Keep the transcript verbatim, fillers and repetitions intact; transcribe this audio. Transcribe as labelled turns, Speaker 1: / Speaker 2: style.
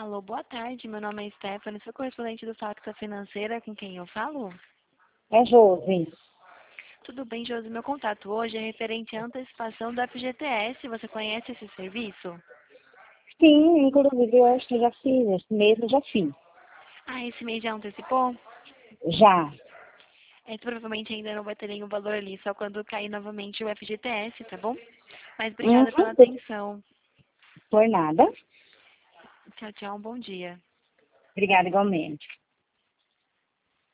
Speaker 1: Alô, boa tarde. Meu nome é Stephanie, sou correspondente do Faxa Financeira, com quem eu falo?
Speaker 2: É Josi.
Speaker 1: Tudo bem, Josi. Meu contato hoje é referente à antecipação do F G T S. Você conhece esse serviço?
Speaker 2: Sim, inclusive eu acho que eu já fiz, esse mês eu já fiz.
Speaker 1: Ah, esse mês já antecipou?
Speaker 2: Já.
Speaker 1: É, provavelmente ainda não vai ter nenhum valor ali, só quando cair novamente o F G T S, tá bom? Mas
Speaker 2: Uhum.
Speaker 1: obrigada pela atenção.
Speaker 2: Por nada.
Speaker 1: Tchau, tchau. Um bom dia.
Speaker 2: Obrigada igualmente.